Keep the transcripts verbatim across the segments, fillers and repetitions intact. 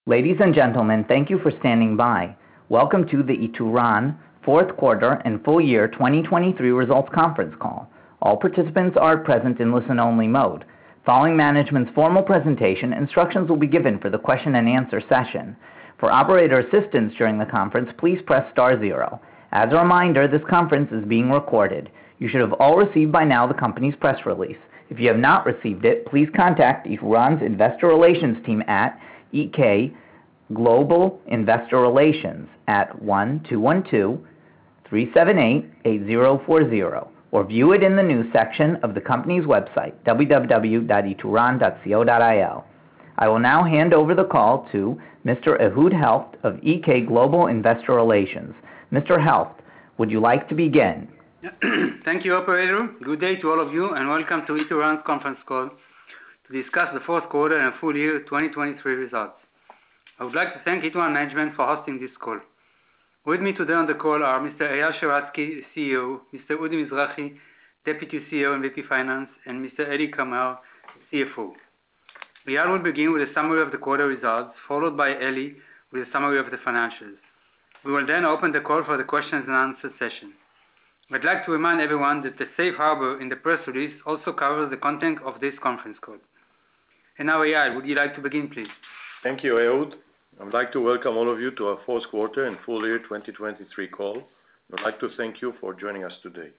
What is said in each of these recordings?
Ladies and gentlemen, thank you for standing by. Welcome to the Ituran fourth quarter and full year twenty twenty-three results conference call. All participants are present in listen-only mode. Following management's formal presentation, instructions will be given for the question and answer session. For operator assistance during the conference, please press star zero. As a reminder, this conference is being recorded. You should have all received by now the company's press release. If you have not received it, please contact Ituran's Investor Relations team at E K Global Investor Relations at one two one two, three seven eight, eight zero four zero or view it in the news section of the company's website, w w w dot ituran dot co dot i l. I will now hand over the call to Mister Ehud Helft of E K Global Investor Relations. Mister Helft, would you like to begin? Thank you, operator. Good day to all of you, and welcome to Ituran's conference call to discuss the fourth quarter and full year twenty twenty-three results. I would like to thank Ituran management for hosting this call. With me today on the call are Mister Eyal Sheratzky, C E O, Mister Udi Mizrahi, Deputy C E O and V P Finance, and Mister Eli Kamer, C F O. Eyal will begin with a summary of the quarter results, followed by Eli with a summary of the financials. We will then open the call for the questions and answer session. I'd like to remind everyone that the safe harbor in the press release also covers the content of this conference call. And now, Eyal, would you like to begin, please? Thank you, Ehud. I'd like to welcome all of you to our fourth quarter and full year twenty twenty-three call. I'd like to thank you for joining us today.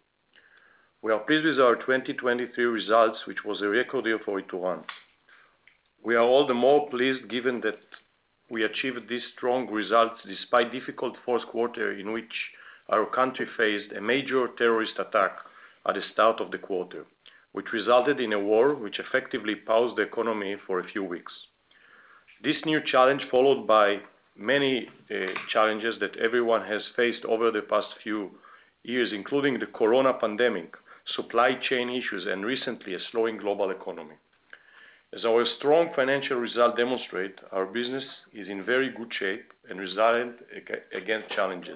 We are pleased with our twenty twenty-three results, which was a record year for Ituran. We are all the more pleased given that we achieved these strong results despite difficult fourth quarter in which our country faced a major terrorist attack at the start of the quarter, which resulted in a war which effectively paused the economy for a few weeks. This new challenge, followed by many uh, challenges that everyone has faced over the past few years, including the corona pandemic, supply chain issues, and recently a slowing global economy. As our strong financial results demonstrate, our business is in very good shape and resilient against challenges.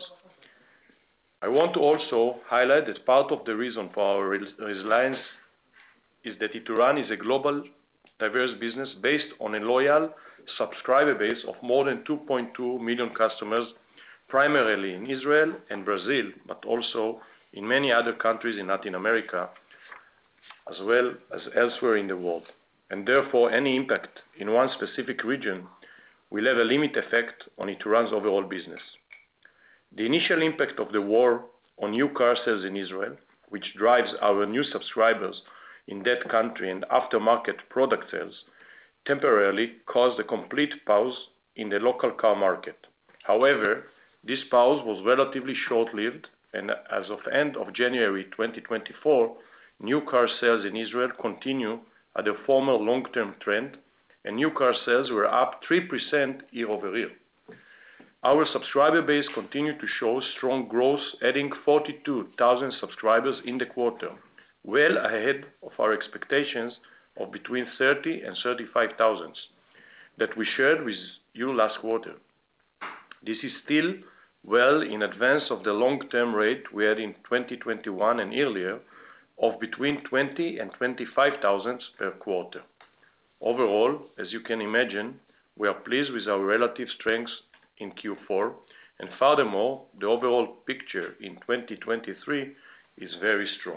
I want to also highlight that part of the reason for our resilience is that Ituran is a global, diverse business based on a loyal subscriber base of more than two point two million customers, primarily in Israel and Brazil, but also in many other countries in Latin America, as well as elsewhere in the world. And therefore, any impact in one specific region will have a limit effect on Ituran's overall business. The initial impact of the war on new car sales in Israel, which drives our new subscribers in that country and aftermarket product sales, temporarily caused a complete pause in the local car market. However, this pause was relatively short-lived, and as of end of January twenty twenty-four, new car sales in Israel continue at a former long-term trend, and new car sales were up three percent year-over-year. Our subscriber base continued to show strong growth, adding forty-two thousand subscribers in the quarter, well ahead of our expectations of between thirty and thirty-five thousand that we shared with you last quarter. This is still well in advance of the long-term rate we had in twenty twenty-one and earlier of between twenty and twenty-five thousand per quarter. Overall, as you can imagine, we are pleased with our relative strengths in Q four, and furthermore, the overall picture in twenty twenty-three is very strong.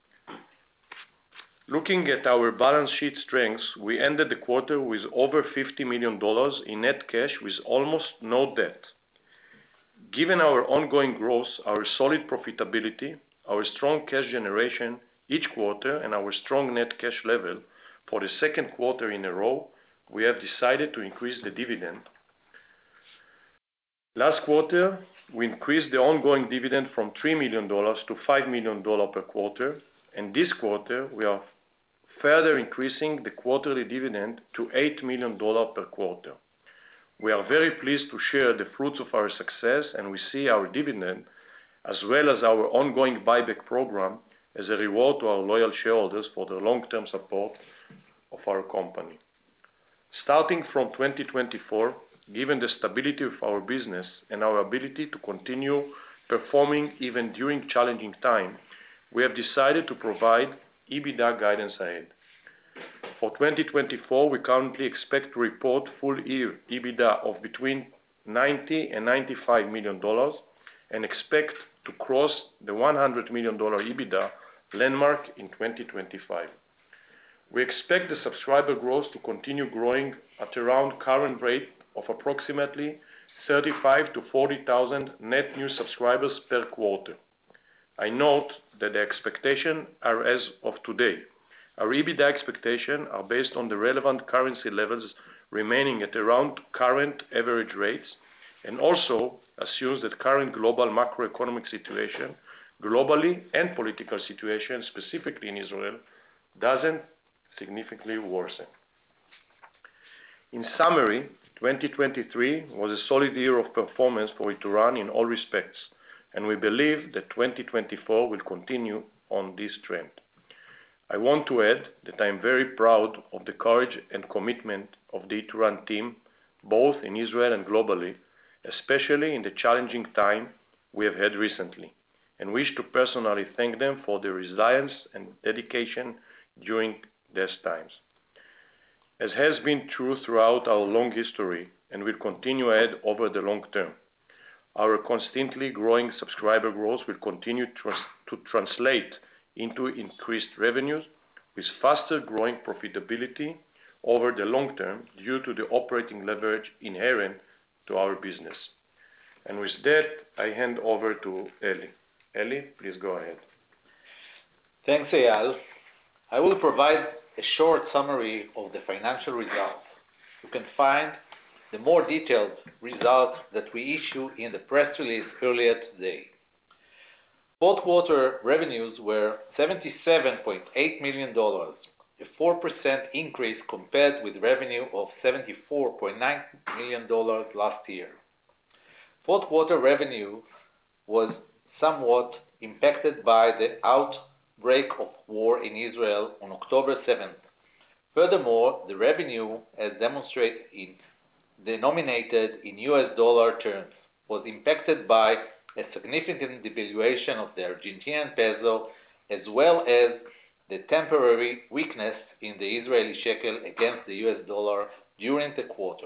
Looking at our balance sheet strengths, we ended the quarter with over fifty million dollars in net cash with almost no debt. Given our ongoing growth, our solid profitability, our strong cash generation each quarter, and our strong net cash level for the second quarter in a row, we have decided to increase the dividend. Last quarter, we increased the ongoing dividend from three million dollars to five million dollars per quarter, and this quarter we are further increasing the quarterly dividend to eight million dollars per quarter. We are very pleased to share the fruits of our success, and we see our dividend as well as our ongoing buyback program as a reward to our loyal shareholders for the long-term support of our company. Starting from twenty twenty-four, given the stability of our business and our ability to continue performing even during challenging times, we have decided to provide EBITDA guidance ahead. For twenty twenty-four, we currently expect to report full-year EBITDA of between ninety and ninety-five million dollars and expect to cross the one hundred million dollars EBITDA landmark in twenty twenty-five. We expect the subscriber growth to continue growing at around current rate of approximately thirty-five to forty thousand net new subscribers per quarter. I note that the expectations are as of today. Our EBITDA expectations are based on the relevant currency levels remaining at around current average rates, and also assumes that current global macroeconomic situation, globally, and political situation, specifically in Israel, doesn't significantly worsen. In summary, twenty twenty-three was a solid year of performance for Ituran in all respects, and we believe that twenty twenty-four will continue on this trend. I want to add that I am very proud of the courage and commitment of the Ituran team, both in Israel and globally, especially in the challenging time we have had recently, and wish to personally thank them for their resilience and dedication during these times. As has been true throughout our long history and will continue ahead over the long term, our constantly growing subscriber growth will continue to translate into increased revenues with faster growing profitability over the long term due to the operating leverage inherent to our business. And with that, I hand over to Eli. Eli, please go ahead. Thanks, Eyal. I will provide a short summary of the financial results. You can find the more detailed results that we issued in the press release earlier today. Fourth quarter revenues were seventy-seven point eight million dollars, a four percent increase compared with revenue of seventy-four point nine million dollars last year. Fourth quarter revenue was somewhat impacted by the outbreak of war in Israel on October seventh. Furthermore, the revenue, as demonstrated in denominated in U S dollar terms, was impacted by a significant devaluation of the Argentinian peso, as well as the temporary weakness in the Israeli shekel against the U S dollar during the quarter.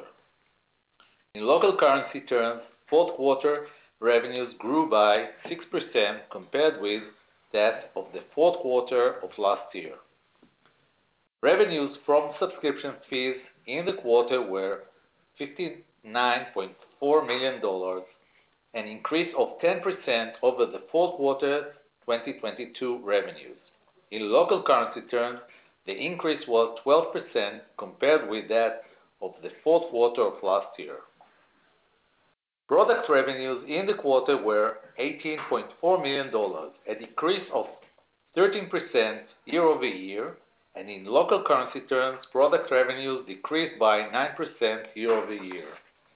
In local currency terms, fourth quarter revenues grew by six percent compared with that of the fourth quarter of last year. Revenues from subscription fees in the quarter were fifty-nine point four million dollars, an increase of ten percent over the fourth quarter twenty twenty-two revenues. In local currency terms, the increase was twelve percent compared with that of the fourth quarter of last year. Product revenues in the quarter were eighteen point four million dollars, a decrease of thirteen percent year over year, and in local currency terms, product revenues decreased by nine percent year over year.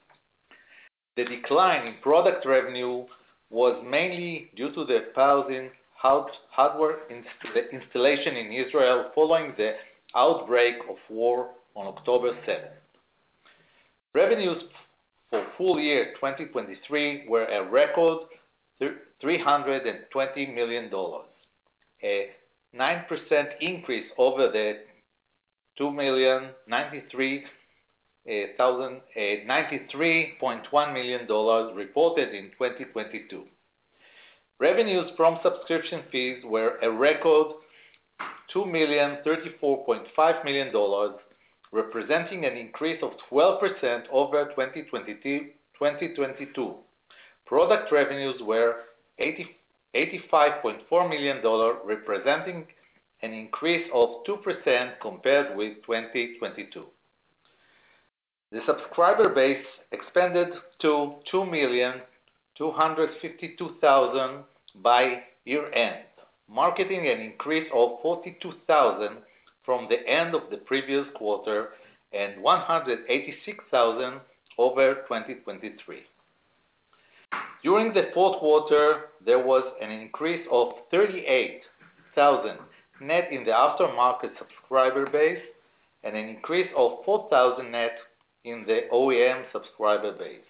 The decline in product revenue was mainly due to the pause in hardware installation in Israel following the outbreak of war on October seventh. Revenues for full year twenty twenty-three were a record three hundred twenty million dollars, a nine percent increase over the two million ninety-three thousand ninety-three point one million dollars reported in twenty twenty-two. Revenues from subscription fees were a record two million thirty-four point five million dollars, representing an increase of twelve percent over twenty twenty-two. Product revenues were eighty-five point four million dollars, representing an increase of two percent compared with twenty twenty-two. The subscriber base expanded to two million two hundred fifty-two thousand by year-end, marking an increase of forty-two thousand from the end of the previous quarter and one hundred eighty-six thousand over twenty twenty-three. During the fourth quarter, there was an increase of thirty-eight thousand net in the aftermarket subscriber base and an increase of four thousand net in the O E M subscriber base.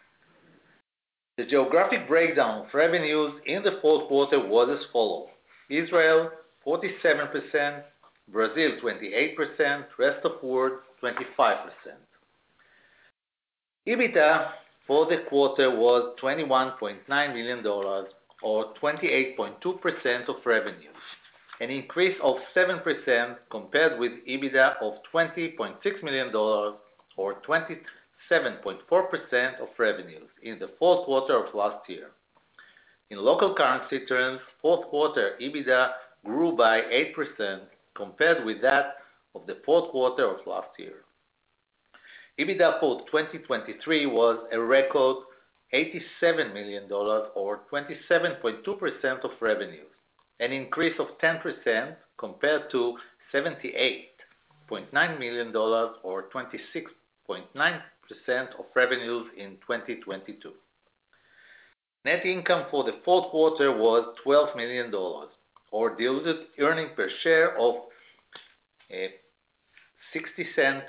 The geographic breakdown of revenues in the fourth quarter was as follows: Israel forty-seven percent, Brazil twenty-eight percent, rest of world twenty-five percent. EBITDA for the quarter was twenty-one point nine million dollars or twenty-eight point two percent of revenues, an increase of seven percent compared with EBITDA of twenty point six million dollars or twenty-seven point four percent of revenues in the fourth quarter of last year. In local currency terms, fourth quarter EBITDA grew by eight percent compared with that of the fourth quarter of last year. EBITDA for twenty twenty-three was a record eighty-seven million dollars or twenty-seven point two percent of revenues, an increase of ten percent compared to seventy-eight point nine million dollars or twenty-six point nine percent of revenues in twenty twenty-two. Net income for the fourth quarter was twelve million dollars or diluted earnings per share of uh, sixty cents,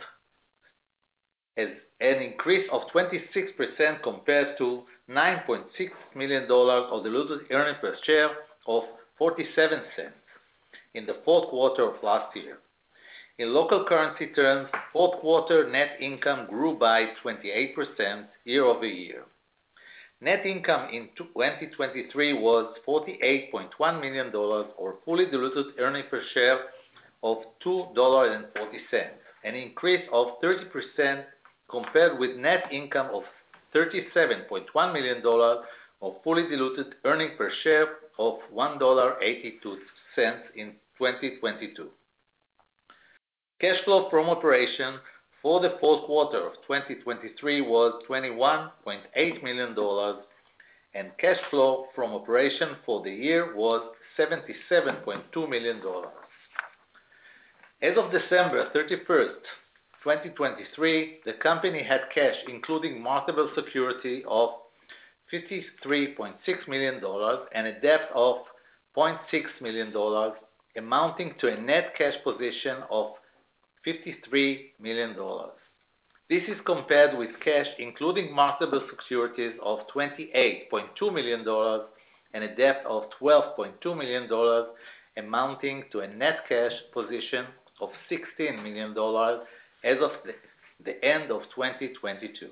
as an increase of twenty-six percent compared to nine point six million dollars or diluted earnings per share of forty-seven cents in the fourth quarter of last year. In local currency terms, fourth quarter net income grew by twenty-eight percent year over year. Net income in twenty twenty-three was forty-eight point one million dollars or fully diluted earnings per share of two dollars and forty cents, an increase of thirty percent compared with net income of thirty-seven point one million dollars or fully diluted earnings per share of one dollar and eighty-two cents in twenty twenty-two. Cash flow from operation for the fourth quarter of twenty twenty-three was twenty-one point eight million dollars, and cash flow from operation for the year was seventy-seven point two million dollars. As of December thirty-first, twenty twenty-three, the company had cash, including marketable security, of fifty-three point six million dollars and a debt of zero point six million dollars, amounting to a net cash position of fifty-three million dollars. This is compared with cash, including marketable securities, of twenty-eight point two million dollars and a debt of twelve point two million dollars, amounting to a net cash position of sixteen million dollars as of the, the end of twenty twenty-two.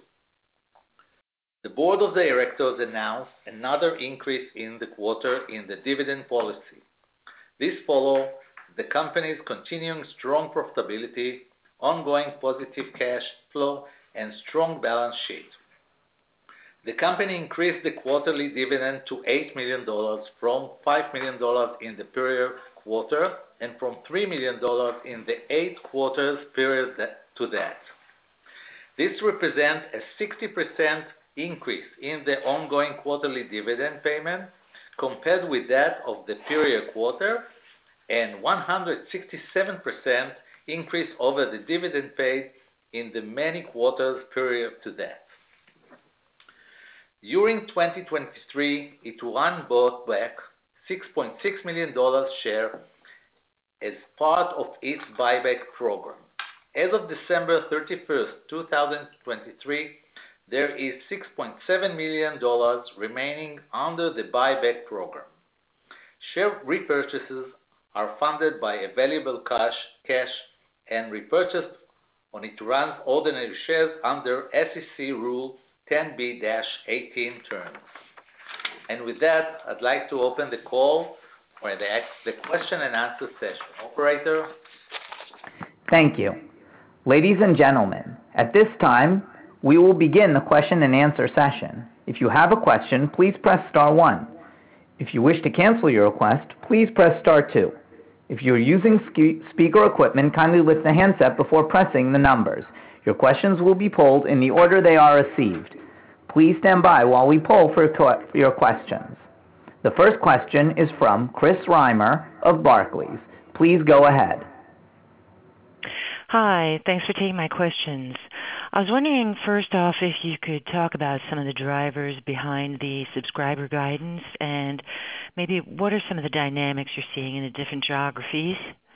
The board of directors announced another increase in the quarter in the dividend policy. This follows the company's continuing strong profitability, ongoing positive cash flow, and strong balance sheet. The company increased the quarterly dividend to eight million dollars from five million dollars in the prior quarter and from three million dollars in the eight quarters period to that. This represents a sixty percent increase in the ongoing quarterly dividend payment compared with that of the prior quarter, and one hundred sixty-seven percent increase over the dividend paid in the many quarters period to that. During twenty twenty-three, Ituran bought back six point six million dollars share as part of its buyback program. As of December thirty-first, twenty twenty-three, there is six point seven million dollars remaining under the buyback program. Share repurchases are funded by available cash, cash and repurchased on Ituran's ordinary shares under S E C Rule ten B eighteen terms. And with that, I'd like to open the call for the, the question and answer session. Operator? Thank you. Ladies and gentlemen, at this time, we will begin the question and answer session. If you have a question, please press star one. If you wish to cancel your request, please press star two. If you are using speaker equipment, kindly lift the handset before pressing the numbers. Your questions will be polled in the order they are received. Please stand by while we poll for your questions. The first question is from Chris Reimer of Barclays. Please go ahead. Hi, thanks for taking my questions. I was wondering, first off, if you could talk about some of the drivers behind the subscriber guidance and maybe what are some of the dynamics you're seeing in the different geographies?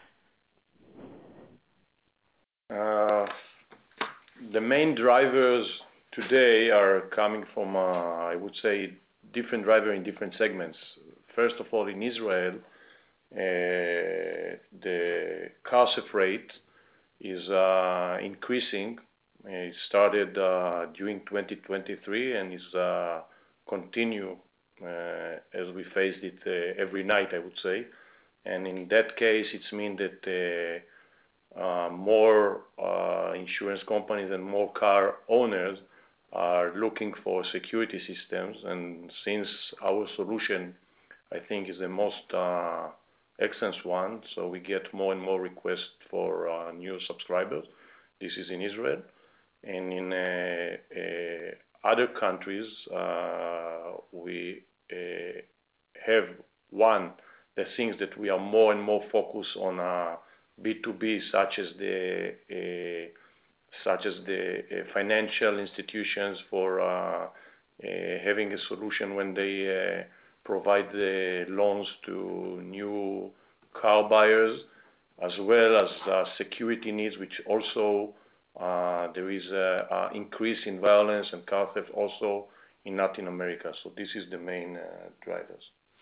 Uh, the main drivers today are coming from, uh, I would say, different drivers in different segments. First of all, in Israel, uh, the CARSEF rate is uh, increasing. It started uh, during twenty twenty-three and is uh, continue uh, as we faced it uh, every night, I would say. And in that case, it's mean that uh, uh, more uh, insurance companies and more car owners are looking for security systems. And since our solution, I think, is the most uh, excellent one, so we get more and more requests for uh, new subscribers. This is in Israel. And in uh, uh, other countries, uh, we uh, have one, the things that we are more and more focused on uh, B two B, such as the uh, such as the uh, financial institutions for uh, uh, having a solution when they uh, provide the loans to new car buyers, as well as uh, security needs, which also uh, there is an increase in violence and car theft also in Latin America. So this is the main uh, drivers.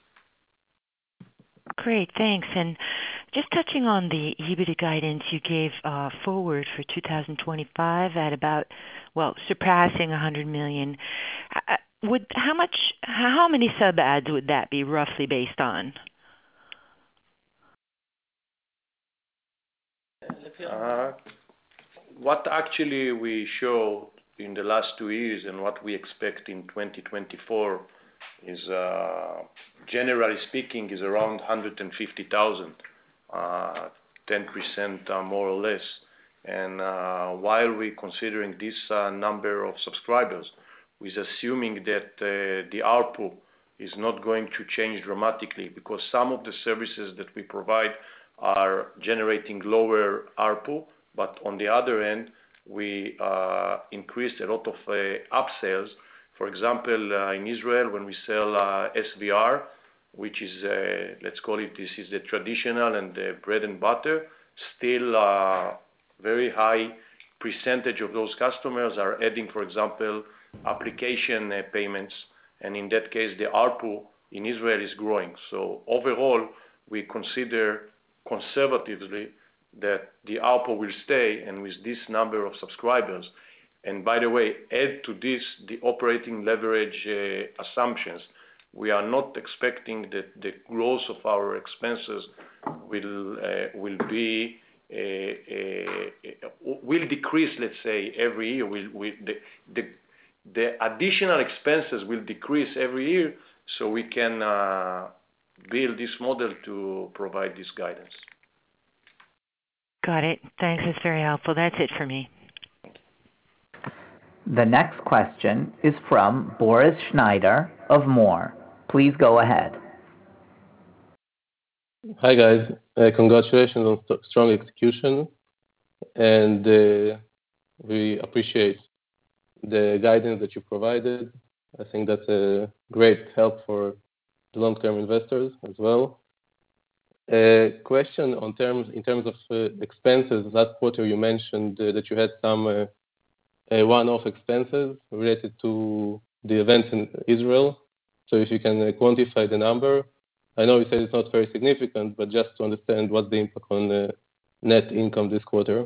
Great, thanks. And just touching on the EBITDA guidance you gave uh, forward for two thousand twenty-five at about, well, surpassing one hundred million. Uh, would how much? How many sub ads would that be roughly based on? Uh, what actually we show in the last two years and what we expect in twenty twenty-four is, uh, generally speaking, is around one hundred fifty thousand, uh, ten percent uh, more or less. And uh, while we're considering this uh, number of subscribers, we're assuming that uh, the A R P U is not going to change dramatically, because some of the services that we provide are generating lower A R P U, but on the other end, we uh, increased a lot of uh, upsells. For example, uh, in Israel, when we sell uh, S V R, which is, uh, let's call it, this is the traditional and the bread and butter, still uh, very high percentage of those customers are adding, for example, application uh, payments, and in that case, the A R P U in Israel is growing. So overall, we consider conservatively that the A R P U will stay, and with this number of subscribers, and by the way, add to this the operating leverage uh, assumptions. We are not expecting that the growth of our expenses will uh, will be uh, uh, will decrease. Let's say every year. Will will the, the the additional expenses will decrease every year, so we can uh, build this model to provide this guidance. Got it. Thanks. That's very helpful. That's it for me. The next question is from Boris Schneider of More. Please go ahead. Hi, guys. Uh, congratulations on st- strong execution. And uh, we appreciate the guidance that you provided. I think that's a great help for the long-term investors as well. A question on terms in terms of uh, expenses. Last quarter, you mentioned uh, that you had some uh, uh, one-off expenses related to the events in Israel. So if you can uh, quantify the number. I know you said it's not very significant, but just to understand what's the impact on uh, net income this quarter.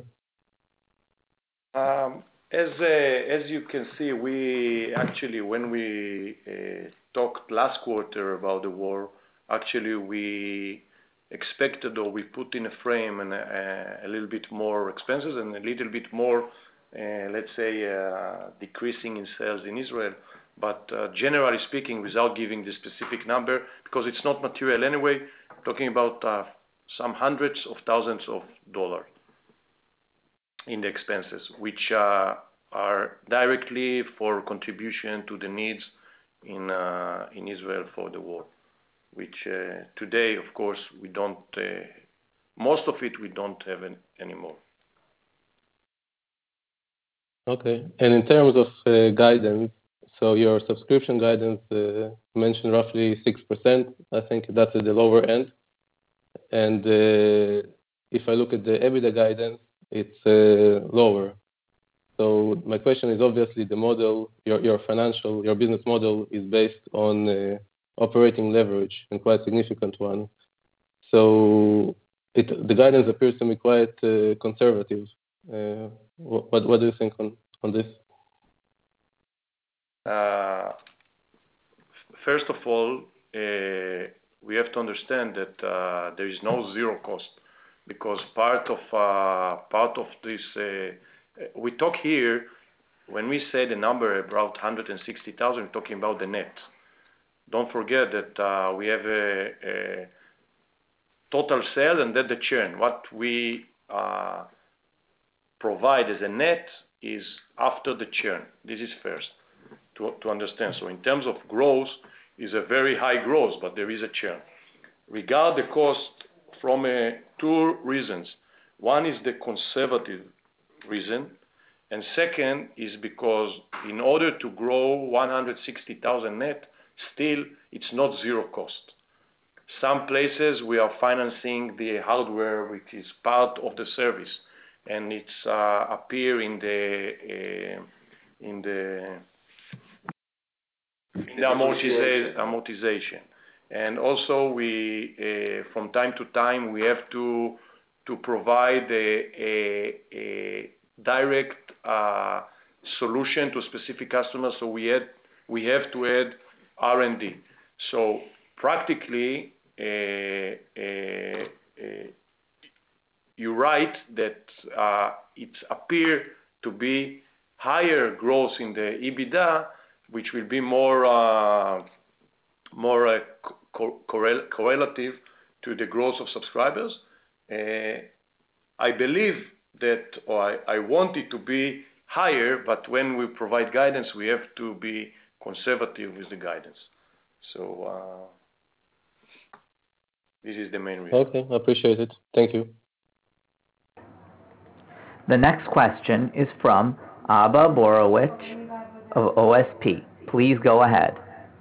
Um, as uh, as you can see, we actually, when we uh, talked last quarter about the war, actually we expected, or we put in a frame and a, a little bit more expenses and a little bit more, uh, let's say, uh, decreasing in sales in Israel. But uh, generally speaking, without giving the specific number, because it's not material anyway, talking about uh, some hundreds of thousands of dollars in the expenses, which uh, are directly for contribution to the needs in uh, in Israel for the war, which uh, today, of course, we don't, uh, most of it we don't have an, anymore. Okay. And in terms of uh, guidance, so your subscription guidance uh, mentioned roughly six percent. I think that's at the lower end. And uh, if I look at the EBITDA guidance, it's uh, lower. So my question is, obviously the model, your your financial, your business model is based on uh, operating leverage, and quite significant one. So it, the guidance appears to me quite uh, conservative. Uh, what, what do you think on, on this? Uh, first of all, uh, we have to understand that uh, there is no zero cost, because part of uh, part of this, uh, we talk here, when we say the number about one hundred sixty thousand, we're talking about the net. Don't forget that uh, we have a, a total sale and then the churn. What we uh, provide as a net is after the churn. This is first to, to understand. So in terms of growth, is a very high growth, but there is a churn. Regard the cost from uh, two reasons. One is the conservative reason, and second is because in order to grow one hundred sixty thousand net, still it's not zero cost. Some places we are financing the hardware, which is part of the service, and it's uh, appear in the uh, in the in the amortization. amortization. And also we, uh, from time to time, we have to to provide a, a, a direct uh, solution to specific customers. So we had we have to add R and D. So practically, uh, uh, uh, you're right that uh, it appear to be higher growth in the EBITDA, which will be more uh, more uh, co- correl- correlative to the growth of subscribers. Uh, I believe that, or I, I want it to be higher, but when we provide guidance, we have to be conservative with the guidance. So uh, this is the main reason. Okay, I appreciate it. Thank you. The next question is from Abba Borowicz of O S P. Please go ahead.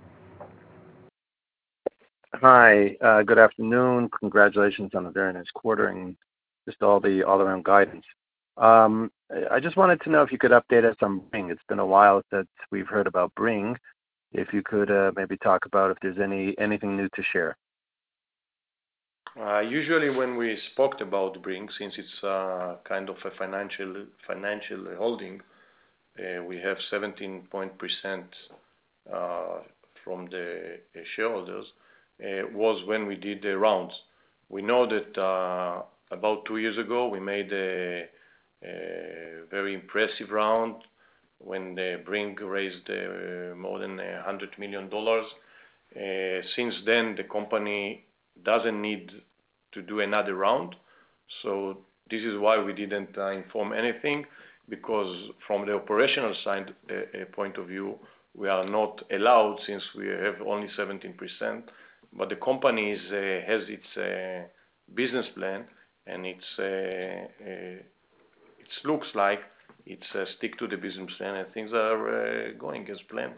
Hi, uh, good afternoon. Congratulations on a very nice quarter and just all the all-around guidance. Um, I just wanted to know if you could update us on Bring. It's been a while since we've heard about Bring. If you could uh, maybe talk about if there's any anything new to share. Uh, usually when we spoke about Bring, since it's uh, kind of a financial financial holding, uh, we have seventeen percent uh, from the uh, shareholders, uh, was when we did the rounds. We know that uh, about two years ago we made a, a very impressive round when the Bring raised uh, more than one hundred million dollars. Uh, since then, the company doesn't need to do another round. So this is why we didn't uh, inform anything, because from the operational side uh, point of view, we are not allowed since we have only seventeen percent. But the company is, uh, has its uh, business plan, and it's, uh, uh, it looks like it's uh, stick to the business plan, and things are uh, going as planned.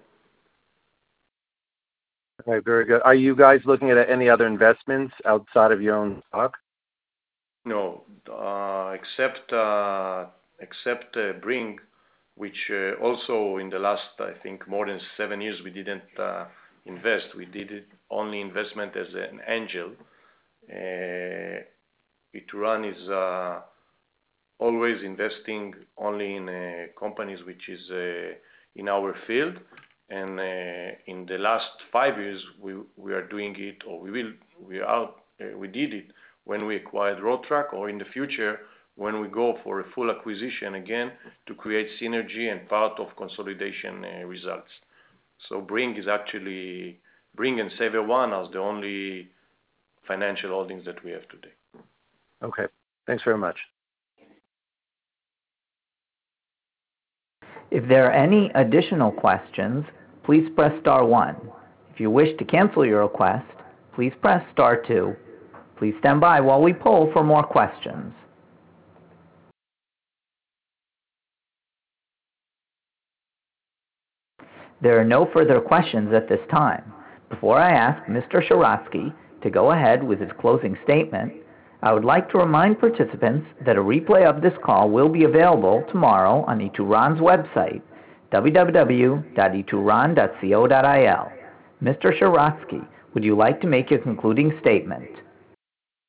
Okay, very good. Are you guys looking at any other investments outside of your own stock? No, uh, except uh, except uh, Bring, which uh, also in the last, I think, more than seven years we didn't uh, invest. We did it only investment as an angel. Uh, Ituran is uh, always investing only in uh, companies which is uh, in our field. And uh, in the last five years, we we are doing it, or we will, we are, uh, we did it when we acquired Roadtrack, or in the future when we go for a full acquisition again to create synergy and part of consolidation uh, results. So Bring is actually, Bring and SaverOne are the only financial holdings that we have today. Okay, thanks very much. If there are any additional questions, please press star one. If you wish to cancel your request, please press star two. Please stand by while we poll for more questions. There are no further questions at this time. Before I ask Mister Sheratzky to go ahead with his closing statement, I would like to remind participants that a replay of this call will be available tomorrow on Ituran's website, w w w dot ituran dot co dot i l. Mister Sheratzky, would you like to make a concluding statement?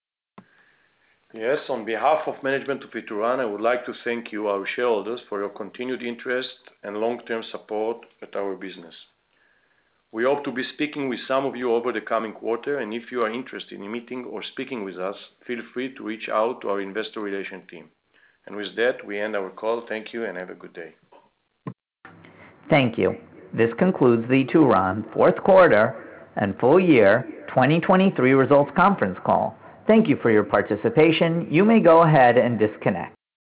Yes, on behalf of management of Ituran, I would like to thank you, our shareholders, for your continued interest and long-term support at our business. We hope to be speaking with some of you over the coming quarter, and if you are interested in meeting or speaking with us, feel free to reach out to our investor relations team. And with that, we end our call. Thank you and have a good day. Thank you. This concludes the Ituran fourth quarter and full year twenty twenty-three results conference call. Thank you for your participation. You may go ahead and disconnect.